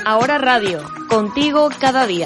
Ahora Radio, contigo cada día.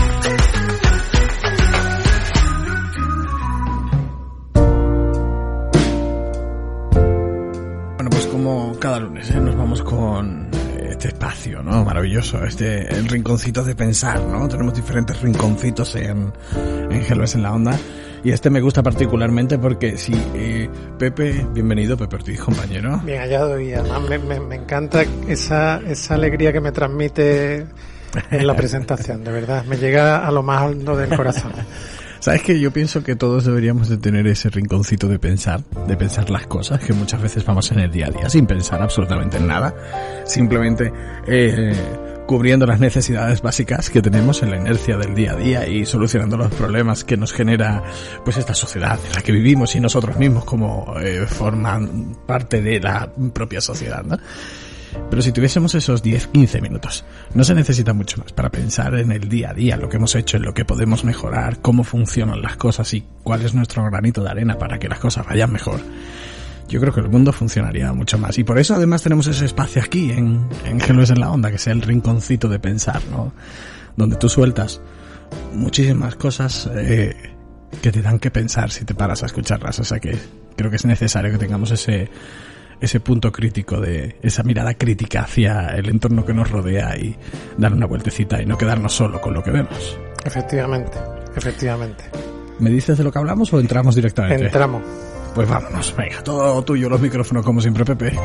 Bueno, pues como cada lunes, nos vamos con este espacio, ¿no? Maravilloso, el rinconcito de pensar, ¿no? Tenemos diferentes rinconcitos en Helves en la Onda. Y este me gusta particularmente porque sí, Pepe, bienvenido, Pepe Ortiz, compañero. Bien hallado, y además me encanta esa alegría que me transmite en la presentación, de verdad, me llega a lo más hondo del corazón. Sabes que yo pienso que todos deberíamos de tener ese rinconcito de pensar las cosas, que muchas veces vamos en el día a día sin pensar absolutamente en nada, simplemente cubriendo las necesidades básicas que tenemos en la inercia del día a día y solucionando los problemas que nos genera pues esta sociedad en la que vivimos y nosotros mismos como forman parte de la propia sociedad, ¿no? Pero si tuviésemos esos 10-15 minutos, no se necesita mucho más para pensar en el día a día, lo que hemos hecho, en lo que podemos mejorar, cómo funcionan las cosas y cuál es nuestro granito de arena para que las cosas vayan mejor. Yo creo que el mundo funcionaría mucho más. Y por eso además tenemos ese espacio aquí en Helves en la Onda, que sea el rinconcito de pensar, ¿no? Donde tú sueltas muchísimas cosas que te dan que pensar si te paras a escucharlas. O sea que creo que es necesario que tengamos ese punto crítico, de esa mirada crítica hacia el entorno que nos rodea y dar una vueltecita y no quedarnos solo con lo que vemos. Efectivamente. ¿Me dices de lo que hablamos o entramos directamente? Entramos. Pues vámonos, venga, todo tuyo, los micrófonos como siempre, Pepe.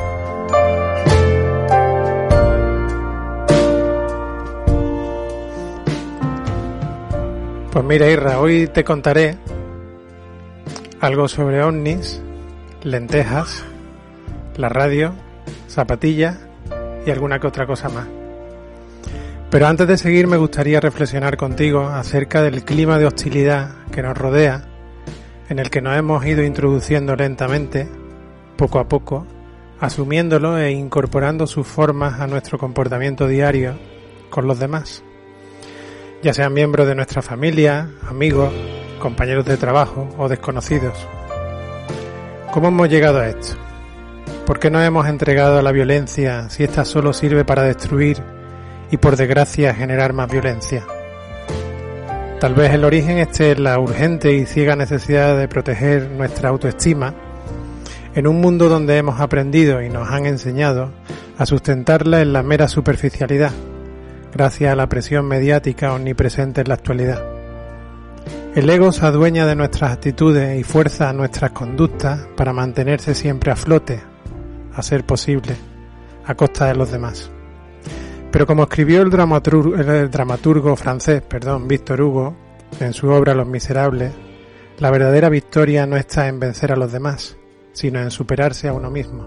Pues mira, Irra, hoy te contaré algo sobre ovnis, lentejas, la radio, zapatillas y alguna que otra cosa más. Pero antes de seguir me gustaría reflexionar contigo acerca del clima de hostilidad que nos rodea, en el que nos hemos ido introduciendo lentamente, poco a poco, asumiéndolo e incorporando sus formas a nuestro comportamiento diario con los demás, ya sean miembros de nuestra familia, amigos, compañeros de trabajo o desconocidos. ¿Cómo hemos llegado a esto? ¿Por qué nos hemos entregado a la violencia si esta solo sirve para destruir y, por desgracia, generar más violencia? Tal vez el origen esté en la urgente y ciega necesidad de proteger nuestra autoestima en un mundo donde hemos aprendido y nos han enseñado a sustentarla en la mera superficialidad, gracias a la presión mediática omnipresente en la actualidad. El ego se adueña de nuestras actitudes y fuerza nuestras conductas para mantenerse siempre a flote, a ser posible, a costa de los demás. Pero como escribió el dramaturgo francés, Víctor Hugo, en su obra Los Miserables, la verdadera victoria no está en vencer a los demás, sino en superarse a uno mismo.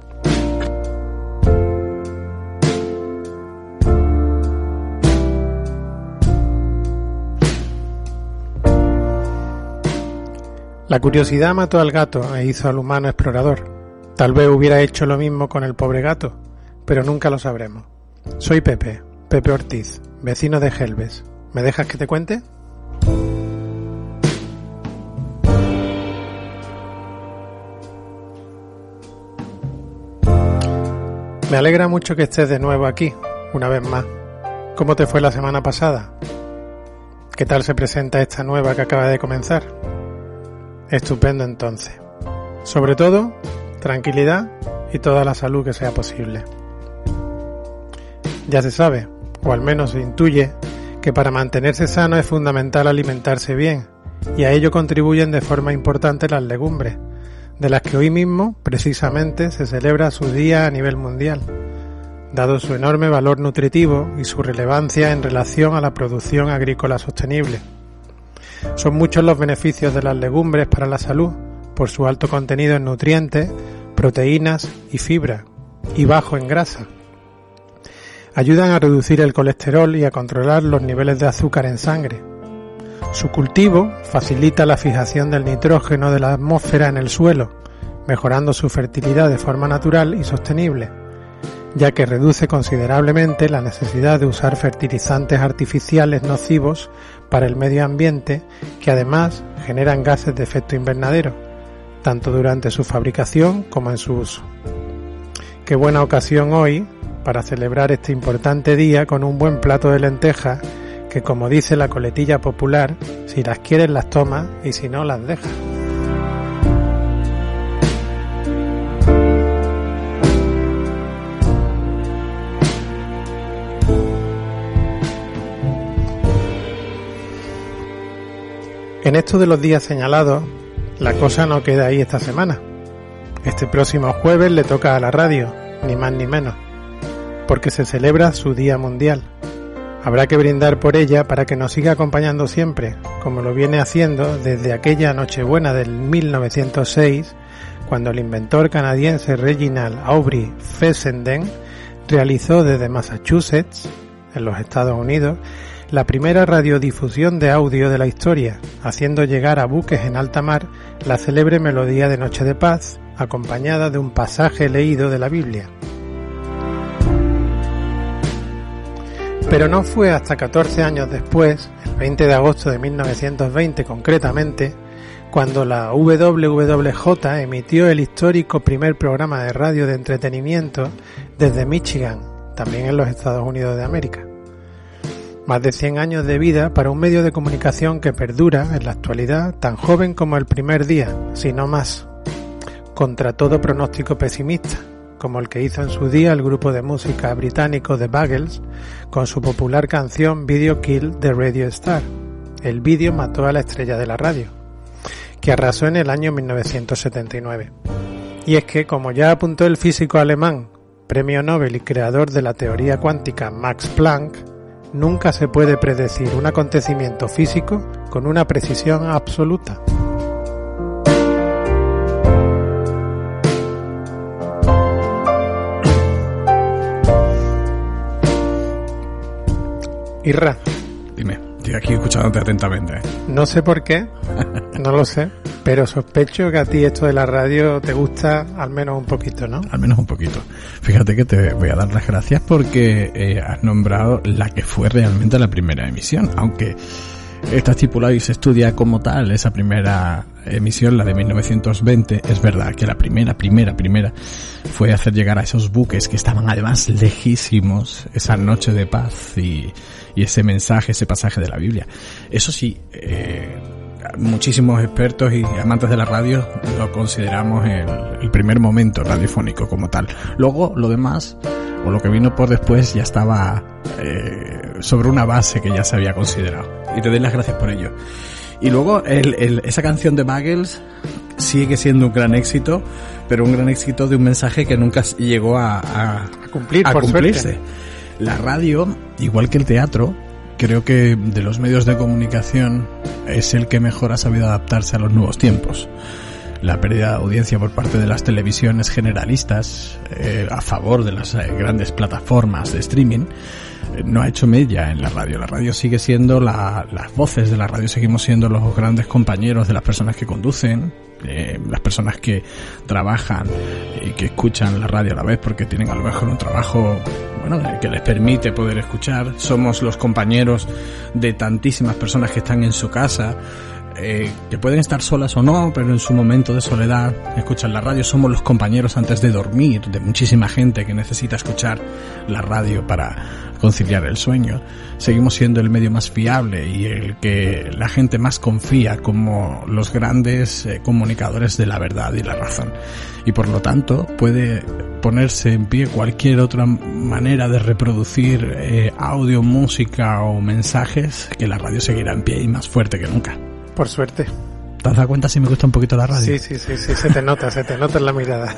La curiosidad mató al gato e hizo al humano explorador. Tal vez hubiera hecho lo mismo con el pobre gato, pero nunca lo sabremos. Soy Pepe Ortiz, vecino de Helves. ¿Me dejas que te cuente? Me alegra mucho que estés de nuevo aquí, una vez más. ¿Cómo te fue la semana pasada? ¿Qué tal se presenta esta nueva que acaba de comenzar? Estupendo entonces. Sobre todo, tranquilidad y toda la salud que sea posible. Ya se sabe, o al menos se intuye, que para mantenerse sano es fundamental alimentarse bien, y a ello contribuyen de forma importante las legumbres, de las que hoy mismo, precisamente, se celebra su día a nivel mundial, dado su enorme valor nutritivo y su relevancia en relación a la producción agrícola sostenible. Son muchos los beneficios de las legumbres para la salud, por su alto contenido en nutrientes, proteínas y fibra, y bajo en grasa. Ayudan a reducir el colesterol y a controlar los niveles de azúcar en sangre. Su cultivo facilita la fijación del nitrógeno de la atmósfera en el suelo, mejorando su fertilidad de forma natural y sostenible, ya que reduce considerablemente la necesidad de usar fertilizantes artificiales nocivos para el medio ambiente, que además generan gases de efecto invernadero, tanto durante su fabricación como en su uso. Qué buena ocasión hoy para celebrar este importante día con un buen plato de lentejas que, como dice la coletilla popular, si las quieres las tomas y si no las dejas. En esto de los días señalados, la cosa no queda ahí esta semana. Este próximo jueves le toca a la radio, ni más ni menos, porque se celebra su Día Mundial. Habrá que brindar por ella para que nos siga acompañando siempre, como lo viene haciendo desde aquella Nochebuena del 1906, cuando el inventor canadiense Reginald Aubrey Fessenden realizó desde Massachusetts, en los Estados Unidos, la primera radiodifusión de audio de la historia, haciendo llegar a buques en alta mar la célebre melodía de Noche de Paz, acompañada de un pasaje leído de la Biblia. Pero no fue hasta 14 años después, el 20 de agosto de 1920 concretamente, cuando la WWJ emitió el histórico primer programa de radio de entretenimiento desde Michigan, también en los Estados Unidos de América. Más de 100 años de vida para un medio de comunicación que perdura en la actualidad tan joven como el primer día, si no más, contra todo pronóstico pesimista, como el que hizo en su día el grupo de música británico The Buggles con su popular canción Video Killed the Radio Star. El vídeo mató a la estrella de la radio, que arrasó en el año 1979. Y es que, como ya apuntó el físico alemán, premio Nobel y creador de la teoría cuántica Max Planck, nunca se puede predecir un acontecimiento físico con una precisión absoluta. Irra. Dime, estoy aquí escuchándote atentamente. No sé por qué, no lo sé, pero sospecho que a ti esto de la radio te gusta al menos un poquito, ¿no? Al menos un poquito. Fíjate que te voy a dar las gracias porque has nombrado la que fue realmente la primera emisión, aunque está estipulado y se estudia como tal esa primera emisión, la de 1920, es verdad que la primera fue hacer llegar a esos buques que estaban además lejísimos esa noche de paz y ese mensaje, ese pasaje de la Biblia. Eso sí, muchísimos expertos y amantes de la radio lo consideramos el primer momento radiofónico como tal. Luego lo demás, o lo que vino por después, ya estaba sobre una base que ya se había considerado, y te doy las gracias por ello. Y luego esa canción de Buggles sigue siendo un gran éxito, pero un gran éxito de un mensaje que nunca llegó a cumplirse. Suerte. La radio, igual que el teatro, creo que de los medios de comunicación es el que mejor ha sabido adaptarse a los nuevos tiempos. La pérdida de audiencia por parte de las televisiones generalistas a favor de las grandes plataformas de streaming no ha hecho mella en la radio. La radio sigue siendo las voces de la radio, seguimos siendo los grandes compañeros de las personas que conducen, las personas que trabajan y que escuchan la radio a la vez porque tienen a lo mejor un trabajo que les permite poder escuchar. Somos los compañeros de tantísimas personas que están en su casa, que pueden estar solas o no, pero en su momento de soledad escuchan la radio. Somos los compañeros antes de dormir de muchísima gente que necesita escuchar la radio para conciliar el sueño. Seguimos siendo el medio más fiable y el que la gente más confía como los grandes comunicadores de la verdad y la razón. Y por lo tanto puede ponerse en pie cualquier otra manera de reproducir audio, música o mensajes, que la radio seguirá en pie y más fuerte que nunca. Por suerte. ¿Te has dado cuenta si me gusta un poquito la radio? Sí, se te nota en la mirada.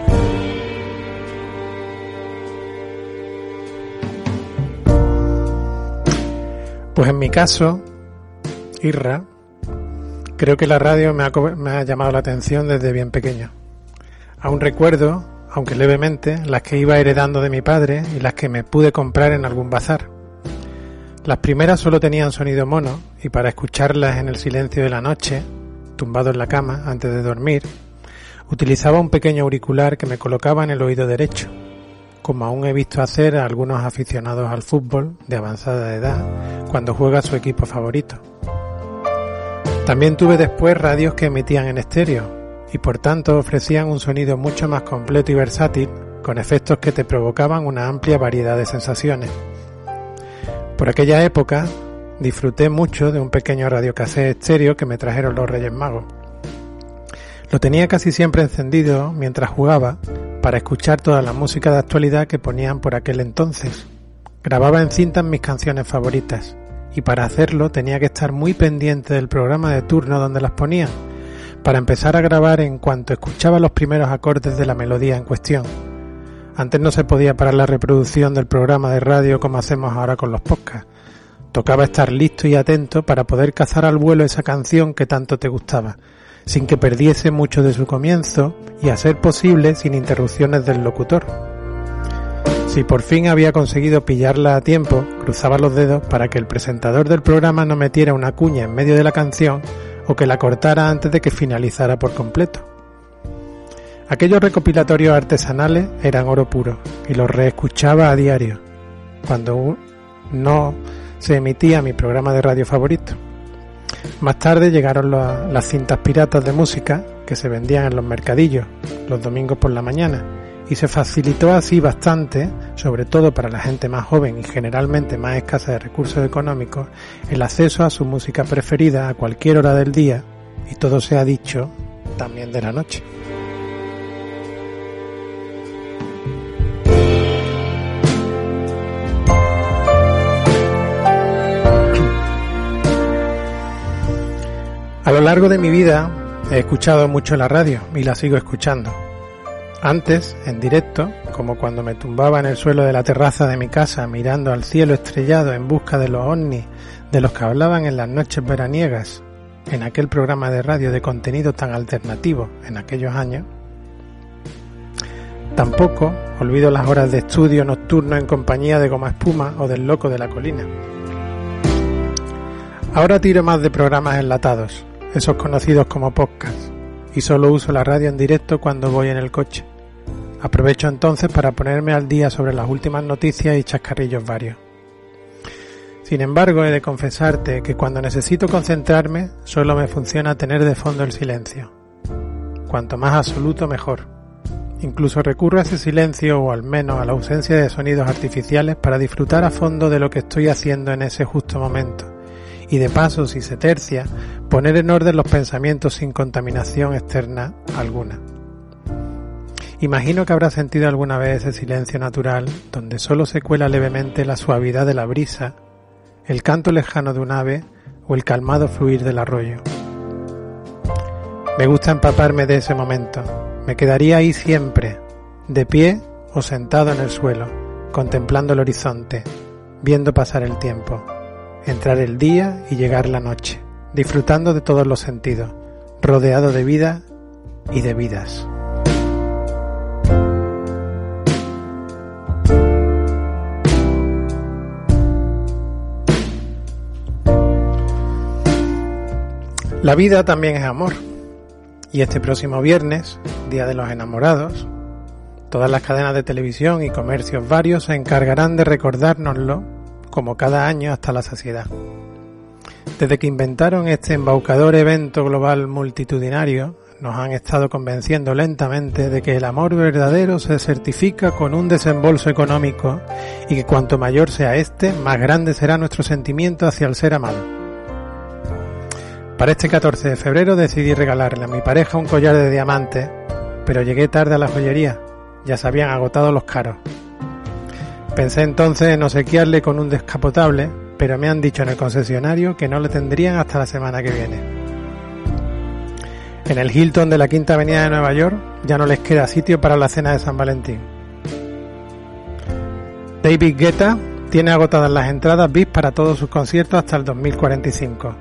Pues en mi caso, Irra, creo que la radio me ha llamado la atención desde bien pequeño. Aún recuerdo, aunque levemente, las que iba heredando de mi padre y las que me pude comprar en algún bazar. Las primeras solo tenían sonido mono y para escucharlas en el silencio de la noche, tumbado en la cama antes de dormir, utilizaba un pequeño auricular que me colocaba en el oído derecho, como aún he visto hacer a algunos aficionados al fútbol de avanzada edad cuando juega su equipo favorito. También tuve después radios que emitían en estéreo y por tanto ofrecían un sonido mucho más completo y versátil con efectos que te provocaban una amplia variedad de sensaciones. Por aquella época disfruté mucho de un pequeño radiocassette estéreo que me trajeron los Reyes Magos. Lo tenía casi siempre encendido mientras jugaba para escuchar toda la música de actualidad que ponían por aquel entonces. Grababa en cintas mis canciones favoritas y para hacerlo tenía que estar muy pendiente del programa de turno donde las ponían, para empezar a grabar en cuanto escuchaba los primeros acordes de la melodía en cuestión. Antes no se podía parar la reproducción del programa de radio como hacemos ahora con los podcasts. Tocaba estar listo y atento para poder cazar al vuelo esa canción que tanto te gustaba, sin que perdiese mucho de su comienzo y, a ser posible, sin interrupciones del locutor. Si por fin había conseguido pillarla a tiempo, cruzaba los dedos para que el presentador del programa no metiera una cuña en medio de la canción o que la cortara antes de que finalizara por completo. Aquellos recopilatorios artesanales eran oro puro y los reescuchaba a diario, cuando no se emitía mi programa de radio favorito. Más tarde llegaron las cintas piratas de música que se vendían en los mercadillos los domingos por la mañana y se facilitó así bastante, sobre todo para la gente más joven y generalmente más escasa de recursos económicos, el acceso a su música preferida a cualquier hora del día y, todo se ha dicho, también de la noche. A lo largo de mi vida he escuchado mucho la radio y la sigo escuchando. Antes, en directo, como cuando me tumbaba en el suelo de la terraza de mi casa mirando al cielo estrellado en busca de los ovnis de los que hablaban en las noches veraniegas, en aquel programa de radio de contenido tan alternativo en aquellos años. Tampoco olvido las horas de estudio nocturno en compañía de Goma Espuma o del Loco de la Colina. Ahora tiro más de programas enlatados, esos conocidos como podcasts, y solo uso la radio en directo cuando voy en el coche. Aprovecho entonces para ponerme al día sobre las últimas noticias y chascarrillos varios. Sin embargo, he de confesarte que cuando necesito concentrarme, solo me funciona tener de fondo el silencio. Cuanto más absoluto, mejor. Incluso recurro a ese silencio o al menos a la ausencia de sonidos artificiales para disfrutar a fondo de lo que estoy haciendo en ese justo momento. Y de paso, si se tercia, poner en orden los pensamientos sin contaminación externa alguna. Imagino que habrás sentido alguna vez ese silencio natural, donde solo se cuela levemente la suavidad de la brisa, el canto lejano de un ave o el calmado fluir del arroyo. Me gusta empaparme de ese momento. Me quedaría ahí siempre, de pie o sentado en el suelo, contemplando el horizonte, viendo pasar el tiempo, entrar el día y llegar la noche, disfrutando de todos los sentidos, rodeado de vida y de vidas. La vida también es amor, y este próximo viernes, Día de los Enamorados, todas las cadenas de televisión y comercios varios se encargarán de recordárnoslo como cada año hasta la saciedad. Desde que inventaron este embaucador evento global multitudinario, nos han estado convenciendo lentamente de que el amor verdadero se certifica con un desembolso económico y que cuanto mayor sea este, más grande será nuestro sentimiento hacia el ser amado. Para este 14 de febrero decidí regalarle a mi pareja un collar de diamantes, pero llegué tarde a la joyería, ya se habían agotado los caros. Pensé entonces en obsequiarle con un descapotable, pero me han dicho en el concesionario que no le tendrían hasta la semana que viene. En el Hilton de la Quinta Avenida de Nueva York ya no les queda sitio para la cena de San Valentín. David Guetta tiene agotadas las entradas VIP para todos sus conciertos hasta el 2045.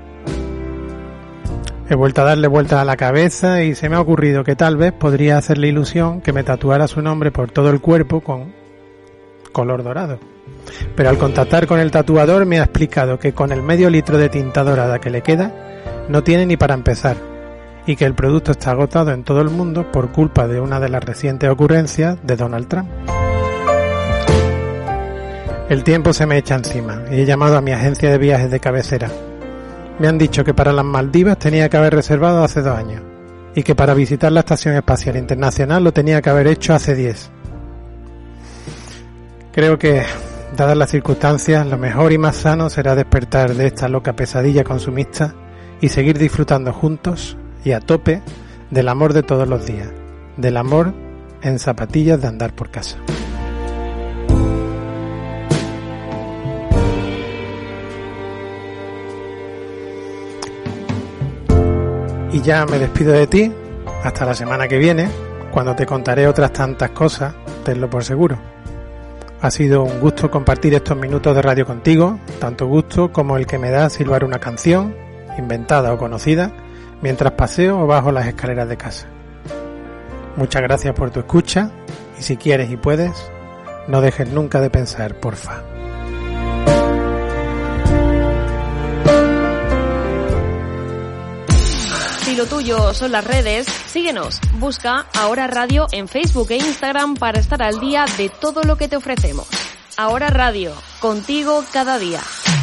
He vuelto a darle vueltas a la cabeza y se me ha ocurrido que tal vez podría hacerle ilusión que me tatuara su nombre por todo el cuerpo con color dorado. Pero al contactar con el tatuador me ha explicado que con el medio litro de tinta dorada que le queda, no tiene ni para empezar, y que el producto está agotado en todo el mundo por culpa de una de las recientes ocurrencias de Donald Trump. El tiempo se me echa encima y he llamado a mi agencia de viajes de cabecera. Me han dicho que para las Maldivas tenía que haber reservado hace 2 años y que para visitar la Estación Espacial Internacional lo tenía que haber hecho hace 10. Creo que, dadas las circunstancias, lo mejor y más sano será despertar de esta loca pesadilla consumista y seguir disfrutando juntos y a tope del amor de todos los días, del amor en zapatillas de andar por casa. Y ya me despido de ti, hasta la semana que viene, cuando te contaré otras tantas cosas, tenlo por seguro. Ha sido un gusto compartir estos minutos de radio contigo, tanto gusto como el que me da silbar una canción, inventada o conocida, mientras paseo o bajo las escaleras de casa. Muchas gracias por tu escucha, y si quieres y puedes, no dejes nunca de pensar, porfa. Si lo tuyo son las redes, síguenos. Busca Ahora Radio en Facebook e Instagram para estar al día de todo lo que te ofrecemos. Ahora Radio, contigo cada día.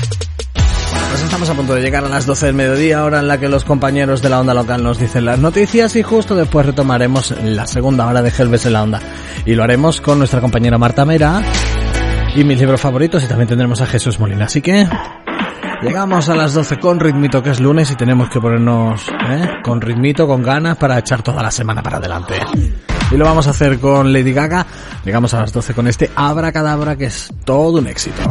Pues estamos a punto de llegar a las 12 del mediodía, hora en la que los compañeros de la onda local nos dicen las noticias, y justo después retomaremos la segunda hora de Helves en la onda. Y lo haremos con nuestra compañera Marta Mera y mis libros favoritos, y también tendremos a Jesús Molina. Así que llegamos a las 12 con ritmito, que es lunes, y tenemos que ponernos con ritmito, con ganas, para echar toda la semana para adelante. Y lo vamos a hacer con Lady Gaga. Llegamos a las 12 con este Abracadabra, que es todo un éxito.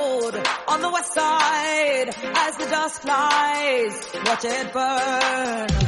As the dust flies, watch it burn.